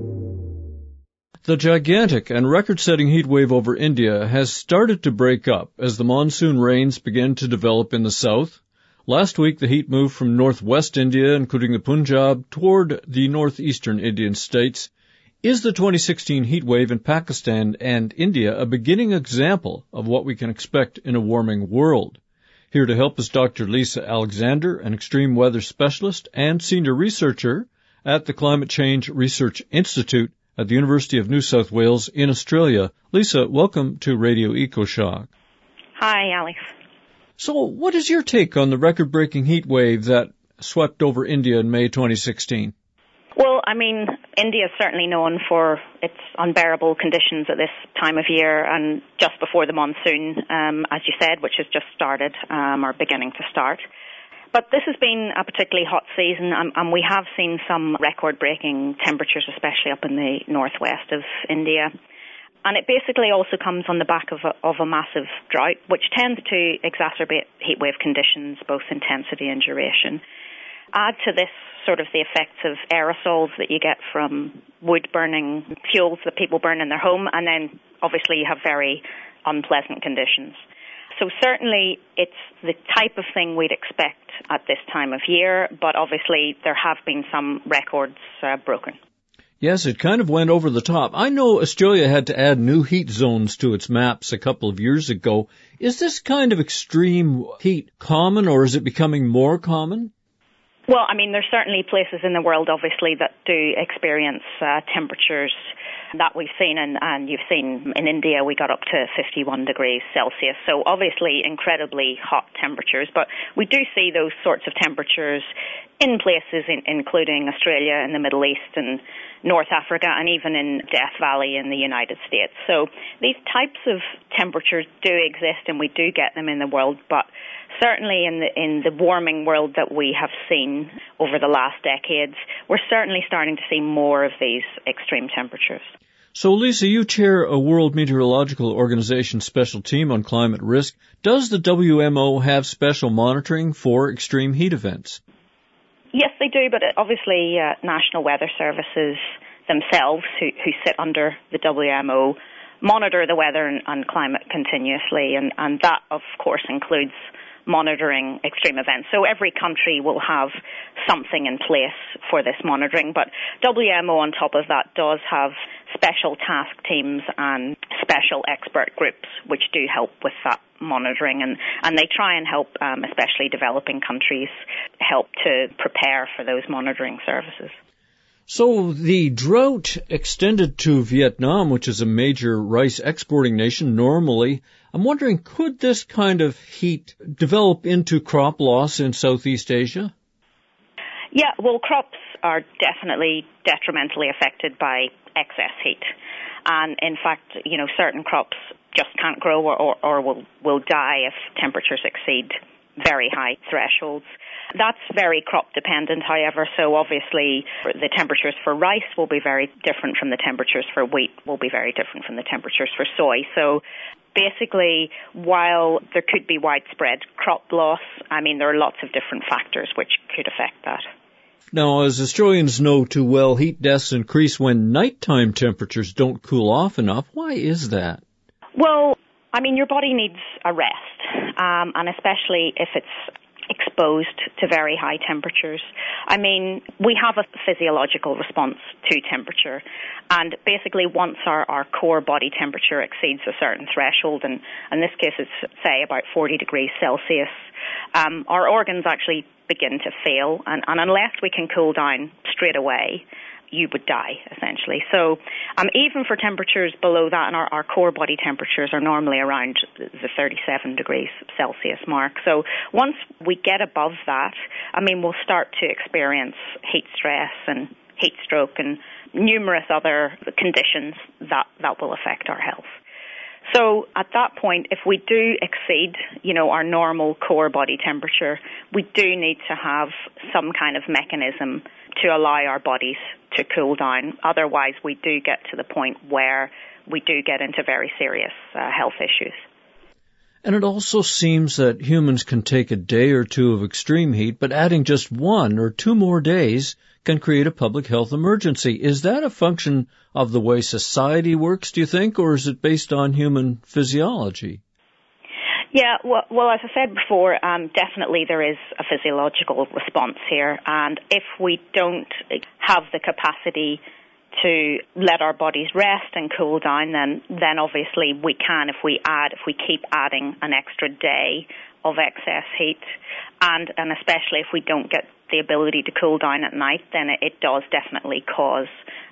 The gigantic and record-setting heat wave over India has started to break up as the monsoon rains begin to develop in the south. Last week, the heat moved from northwest India, including the Punjab, toward the northeastern Indian states. Is the twenty sixteen heat wave in Pakistan and India a beginning example of what we can expect in a warming world? Here to help is Doctor Lisa Alexander, an extreme weather specialist and senior researcher at the Climate Change Research Institute at the University of New South Wales in Australia. Lisa, welcome to Radio EcoShock. Hi, Alex. So what is your take on the record-breaking heat wave that swept over India in May twenty sixteen? Well, I mean, India is certainly known for its unbearable conditions at this time of year and just before the monsoon, um, as you said, which has just started um, or beginning to start. But this has been a particularly hot season, and, and we have seen some record-breaking temperatures, especially up in the northwest of India. And it basically also comes on the back of a, of a massive drought, which tends to exacerbate heatwave conditions, both intensity and duration. Add to this sort of the effects of aerosols that you get from wood-burning fuels that people burn in their home, and then obviously you have very unpleasant conditions. So certainly it's the type of thing we'd expect at this time of year, but obviously there have been some records uh, broken. Yes, it kind of went over the top. I know Australia had to add new heat zones to its maps a couple of years ago. Is this kind of extreme heat common, or is it becoming more common? Well, I mean, there's certainly places in the world, obviously, that do experience uh, temperatures that we've seen, and, and you've seen in India we got up to fifty-one degrees Celsius, so obviously incredibly hot temperatures. But we do see those sorts of temperatures in places in, including Australia and the Middle East and North Africa and even in Death Valley in the United States. So these types of temperatures do exist and we do get them in the world, but certainly in the in the warming world that we have seen over the last decades, we're certainly starting to see more of these extreme temperatures. So, Lisa, you chair a World Meteorological Organization special team on climate risk. Does the W M O have special monitoring for extreme heat events? Yes, they do, but obviously uh, National Weather Services themselves, who, who sit under the W M O, monitor the weather and, and climate continuously, and, and that, of course, includes monitoring extreme events. So every country will have something in place for this monitoring, but W M O on top of that does have special task teams and special expert groups which do help with that monitoring, and, and they try and help, um, especially developing countries, help to prepare for those monitoring services. So the drought extended to Vietnam, which is a major rice exporting nation normally. I'm wondering, could this kind of heat develop into crop loss in Southeast Asia? Yeah, well, crops are definitely detrimentally affected by excess heat. And in fact, you know, certain crops just can't grow or, or, or will, will die if temperatures exceed very high thresholds. That's very crop dependent, however, so obviously the temperatures for rice will be very different from the temperatures for wheat, will be very different from the temperatures for soy. So basically, while there could be widespread crop loss, I mean, there are lots of different factors which could affect that. Now, as Australians know too well, heat deaths increase when nighttime temperatures don't cool off enough. Why is that? Well, I mean, your body needs a rest, um, and especially if it's exposed to very high temperatures. I mean, we have a physiological response to temperature, and basically once our, our core body temperature exceeds a certain threshold, and in this case it's, say, about forty degrees Celsius, um, our organs actually begin to fail, and, and unless we can cool down straight away, you would die, essentially. So um, even for temperatures below that, and our, our core body temperatures are normally around the thirty-seven degrees Celsius mark. So once we get above that, I mean, we'll start to experience heat stress and heat stroke and numerous other conditions that, that will affect our health. So at that point, if we do exceed, you know, our normal core body temperature, we do need to have some kind of mechanism to allow our bodies to cool down. Otherwise, we do get to the point where we do get into very serious uh, health issues. And it also seems that humans can take a day or two of extreme heat, but adding just one or two more days can create a public health emergency. Is that a function of the way society works, do you think, or is it based on human physiology? Yeah, well, well as I said before, um, definitely there is a physiological response here, and if we don't have the capacity to let our bodies rest and cool down, then then obviously we can if we add, if we keep adding an extra day of excess heat, and, and especially if we don't get the ability to cool down at night, then it, it does definitely cause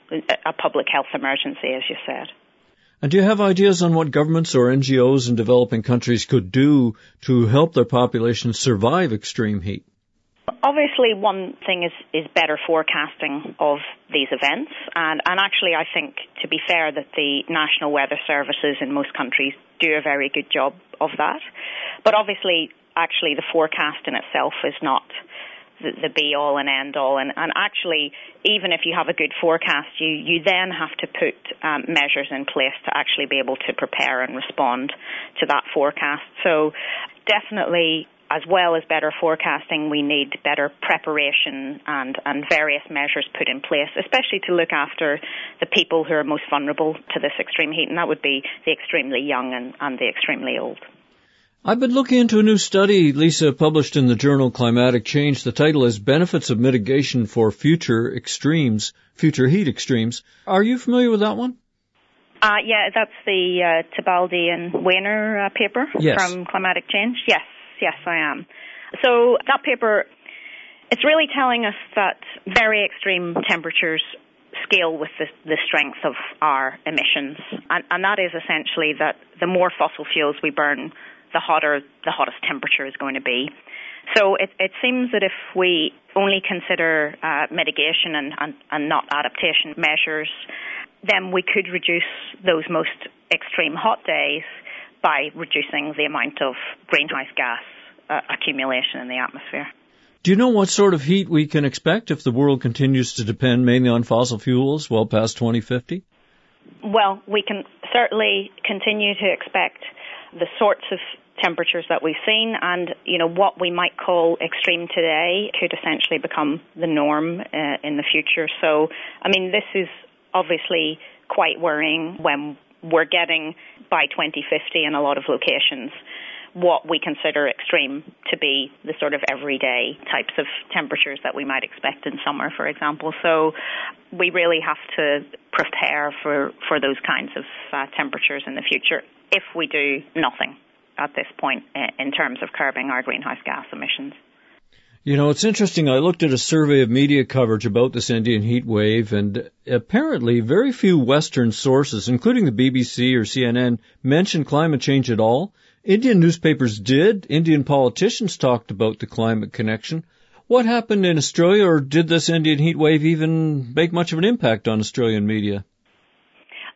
a public health emergency, as you said. And do you have ideas on what governments or N G Os in developing countries could do to help their populations survive extreme heat? Obviously, one thing is, is better forecasting of these events. And, and actually, I think, to be fair, that the National Weather Services in most countries do a very good job of that. But obviously, actually, the forecast in itself is not the, the be-all and end-all. And, and actually, even if you have a good forecast, you, you then have to put um, measures in place to actually be able to prepare and respond to that forecast. So definitely, as well as better forecasting, we need better preparation and, and various measures put in place, especially to look after the people who are most vulnerable to this extreme heat, and that would be the extremely young and, and the extremely old. I've been looking into a new study, Lisa, published in the journal Climatic Change. The title is Benefits of Mitigation for Future Extremes, Future Heat Extremes. Are you familiar with that one? Uh, yeah, that's the uh, Tibaldi and Weiner uh, paper yes. from Climatic Change. Yes, yes, I am. So that paper, it's really telling us that very extreme temperatures scale with the, the strength of our emissions. And, and that is essentially that the more fossil fuels we burn, the hotter the hottest temperature is going to be. So it, it seems that if we only consider uh, mitigation and, and, and not adaptation measures, then we could reduce those most extreme hot days by reducing the amount of greenhouse gas uh, accumulation in the atmosphere. Do you know what sort of heat we can expect if the world continues to depend mainly on fossil fuels well past twenty fifty? Well, we can certainly continue to expect the sorts of temperatures that we've seen, and you know what we might call extreme today could essentially become the norm uh, in the future. So, I mean, this is obviously quite worrying when we're getting by twenty fifty in a lot of locations what we consider extreme to be the sort of everyday types of temperatures that we might expect in summer, for example. So we really have to prepare for, for those kinds of uh, temperatures in the future if we do nothing at this point in terms of curbing our greenhouse gas emissions. You know, it's interesting. I looked at a survey of media coverage about this Indian heat wave, and apparently very few Western sources, including the B B C or C N N, mentioned climate change at all. Indian newspapers did. Indian politicians talked about the climate connection. What happened in Australia, or did this Indian heat wave even make much of an impact on Australian media?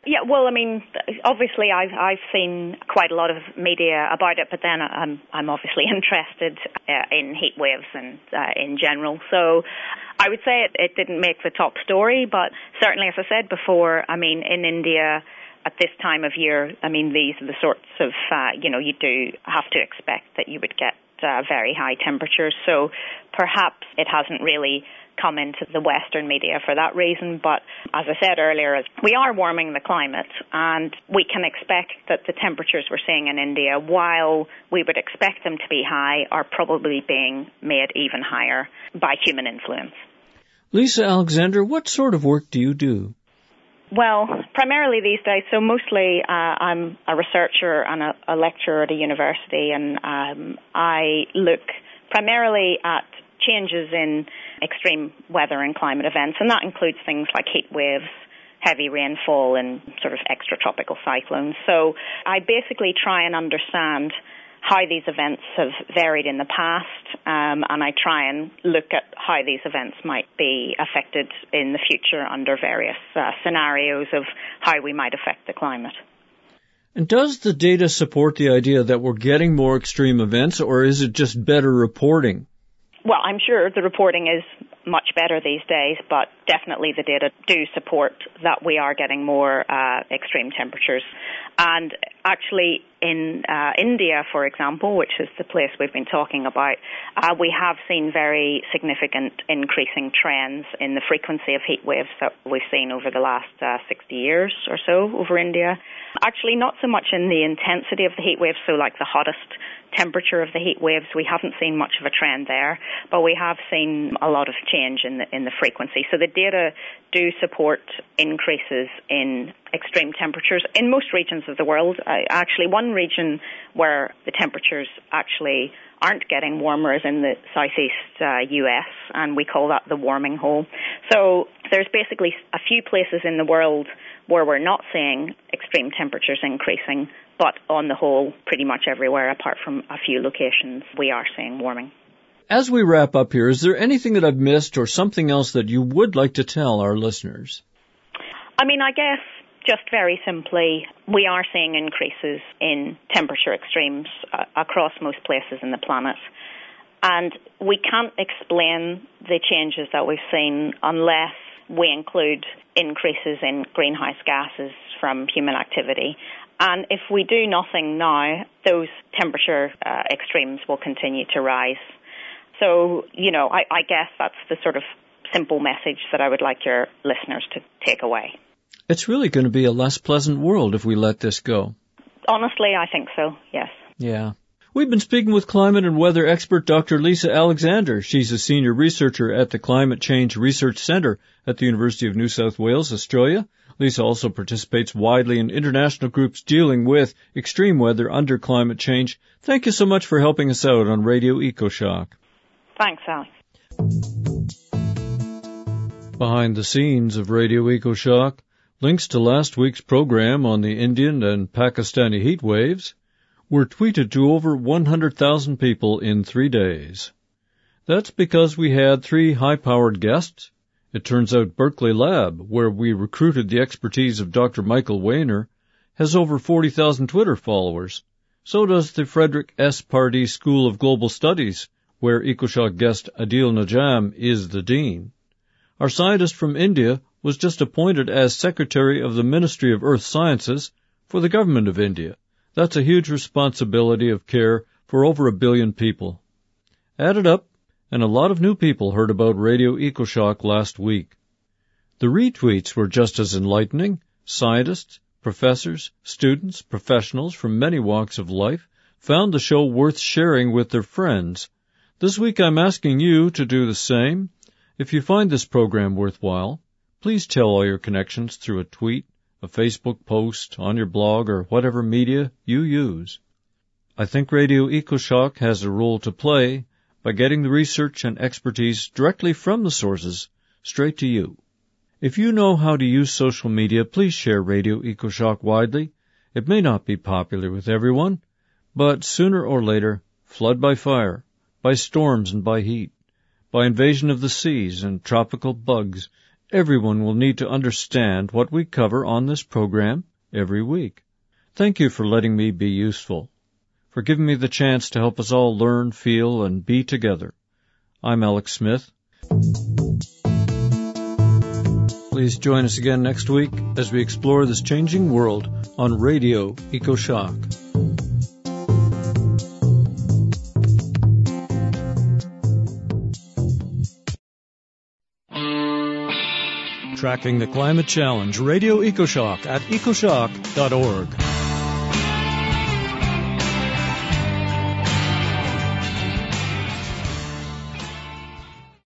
Yeah, well, I mean, obviously I've I've seen quite a lot of media about it, but then I'm I'm obviously interested uh, in heat waves and uh, in general. So I would say it, it didn't make the top story, but certainly, as I said before, I mean, in India at this time of year, I mean, these are the sorts of, uh, you know, you do have to expect that you would get uh, very high temperatures. So perhaps it hasn't really come into the Western media for that reason. But as I said earlier, we are warming the climate, and we can expect that the temperatures we're seeing in India, while we would expect them to be high, are probably being made even higher by human influence. Lisa Alexander, what sort of work do you do? Well, primarily these days, so mostly uh, I'm a researcher and a, a lecturer at a university, and um, I look primarily at changes in extreme weather and climate events, and that includes things like heat waves, heavy rainfall, and sort of extratropical cyclones. So I basically try and understand how these events have varied in the past, um, and I try and look at how these events might be affected in the future under various uh, scenarios of how we might affect the climate. And does the data support the idea that we're getting more extreme events, or is it just better reporting? Well, I'm sure the reporting is much better these days, but definitely the data do support that we are getting more uh, extreme temperatures. And actually in uh, India, for example, which is the place we've been talking about, uh, we have seen very significant increasing trends in the frequency of heat waves that we've seen over the last uh, sixty years or so over India. Actually, not so much in the intensity of the heat waves, so like the hottest temperature of the heat waves, we haven't seen much of a trend there, but we have seen a lot of change in the, in the frequency. So the data do support increases in extreme temperatures in most regions of the world. Uh, actually, one region where the temperatures actually aren't getting warmer is in the southeast uh, U S, and we call that the warming hole. So there's basically a few places in the world where we're not seeing extreme temperatures increasing, but on the whole, pretty much everywhere apart from a few locations, we are seeing warming. As we wrap up here, is there anything that I've missed or something else that you would like to tell our listeners? I mean, I guess just very simply, we are seeing increases in temperature extremes uh, across most places in the planet. And we can't explain the changes that we've seen unless we include increases in greenhouse gases from human activity. And if we do nothing now, those temperature uh, extremes will continue to rise. So, you know, I, I guess that's the sort of simple message that I would like your listeners to take away. It's really going to be a less pleasant world if we let this go. Honestly, I think so, yes. Yeah. We've been speaking with climate and weather expert Doctor Lisa Alexander. She's a senior researcher at the Climate Change Research Centre at the University of New South Wales, Australia. Lisa also participates widely in international groups dealing with extreme weather under climate change. Thank you so much for helping us out on Radio EcoShock. Thanks, Alex. Behind the scenes of Radio EcoShock, links to last week's program on the Indian and Pakistani heat waves were tweeted to over one hundred thousand people in three days. That's because we had three high-powered guests. It turns out Berkeley Lab, where we recruited the expertise of Doctor Michael Wehner, has over forty thousand Twitter followers. So does the Frederick S. Pardee School of Global Studies, where EcoShock guest Adil Najam is the dean. Our scientist from India was just appointed as Secretary of the Ministry of Earth Sciences for the Government of India. That's a huge responsibility of care for over a billion people. Added up, and a lot of new people heard about Radio EcoShock last week. The retweets were just as enlightening. Scientists, professors, students, professionals from many walks of life found the show worth sharing with their friends. This week I'm asking you to do the same. If you find this program worthwhile, please tell all your connections through a tweet, a Facebook post, on your blog, or whatever media you use. I think Radio EcoShock has a role to play by getting the research and expertise directly from the sources straight to you. If you know how to use social media, please share Radio EcoShock widely. It may not be popular with everyone, but sooner or later, flood by fire, by storms and by heat, by invasion of the seas and tropical bugs, everyone will need to understand what we cover on this program every week. Thank you for letting me be useful, for giving me the chance to help us all learn, feel, and be together. I'm Alex Smith. Please join us again next week as we explore this changing world on Radio EcoShock. Tracking the Climate Challenge, Radio EcoShock at ecoshock dot org.